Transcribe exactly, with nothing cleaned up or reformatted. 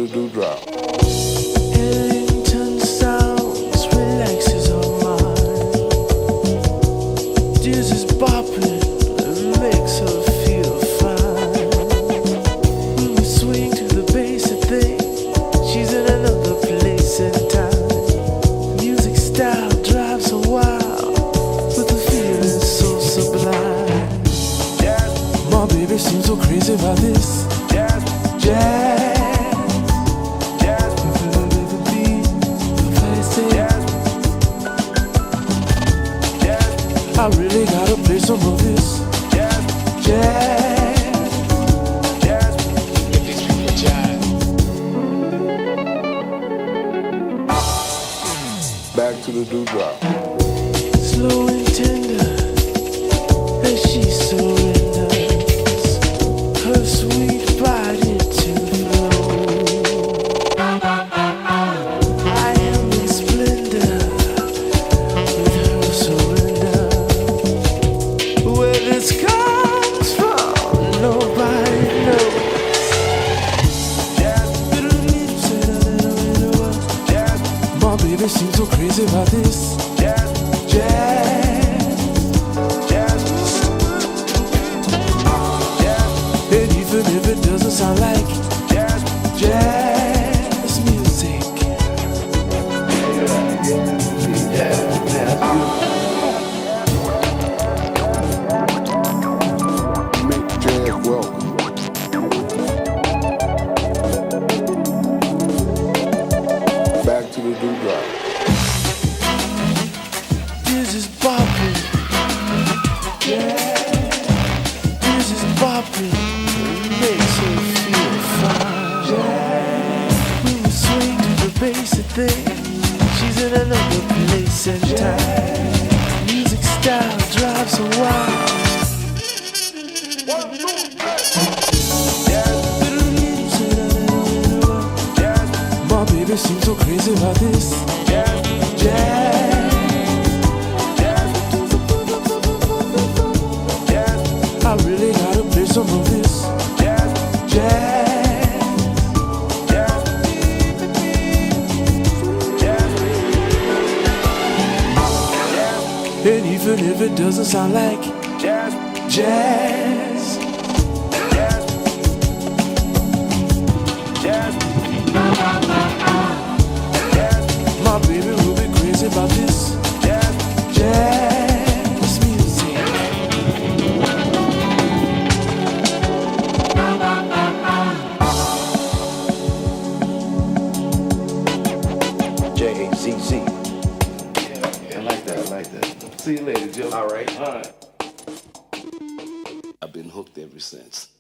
the dewdrop. Ellington sounds relaxes our mind. Dizzy's bopping and makes her feel fine. When we swing to the bass and think she's in another place and time. Music style drives her wild with a feeling so sublime. My baby seems so crazy about this jazz. I really gotta play some of this jazz, jazz, jazz. Give these people jazz. Back to the dewdrop. Slow and tender as she surrenders her sweet body to flow. I am in splendor with her surrender. Where this comes from, nobody knows. My baby seems so crazy about this jazz, jazz, jazz, jazz. And even if it doesn't sound like jazz, jazz music. Make jazz welcome. Back to the dewdrop. This is bopping, yeah. This is bopping, makes her feel fine. Yeah. When we swing to the bass and think she's in another place and time. Music style drives her wild. My baby seems so crazy about this jazz, jazz, jazz. I really gotta play some of this jazz, jazz, jazz, jazz. And even if it doesn't sound like jazz, jazz, jazz, jazz. My baby will be crazy about this jazz, jazz music. J A Z Z. Yeah, I like that, I like that. See you later, Joe. All right. All right. I've been hooked ever since.